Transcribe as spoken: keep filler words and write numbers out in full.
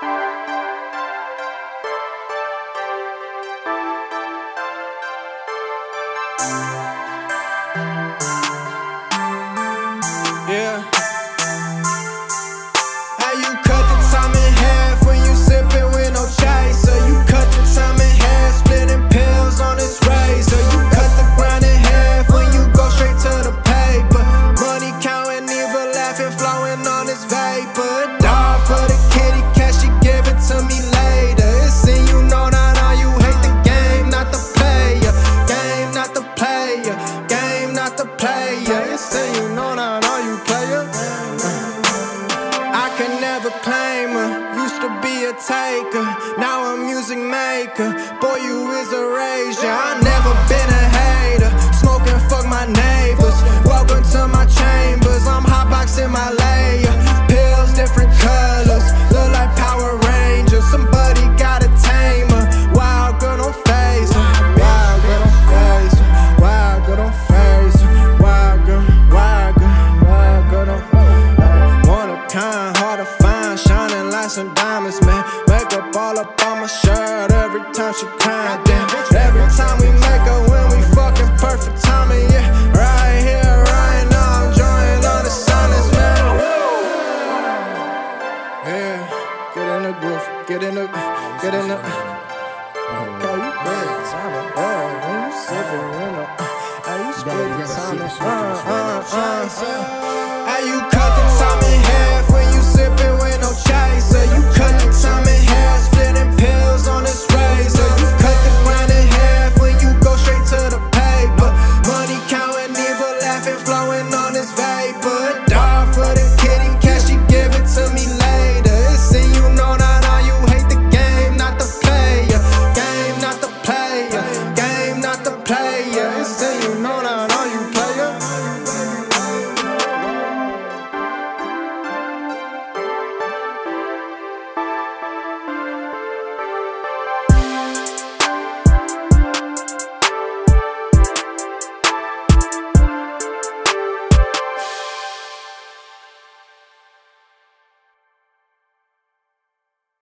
Yeah. How you cut the time in half when you sippin' with no chaser? You cut the time in half, splitting pills on this razor. You cut the grind in half when you go straight to the paper. Money counting, evil laughing, flowing on this vapor. Dog for the kitty cat, she give it to me later. It's in you know that all you hate the game, not the player. Game, not the player. Game, not the player. It's in you know that all you player. I can never claim her. Used to be a taker, now a music maker. Boy, you is a rager. I never been a hater. Smoking, fuck my neighbors. Welcome to my chambers. I'm hotboxing my layer. Pills, different colors. Look like Power Rangers. Somebody gotta tame her. Wild girl, don't phase her. Wild girl, don't phase her. Wild girl, don't phase her. Wild girl, wild girl, wild girl, don't phase her. One of a kind, hard to find, shining like some diamonds, man. Makeup all up on my shirt every time she crying, damn. Every time we make her, when we fucking perfect timing, yeah. Right here, right now, I'm enjoying all the silence, man. Yeah, get in the groove, get in the, get in the. Okay, you good, timing, yeah. When you sippin', you know, how you split the timing, uh, uh, uh. How you cut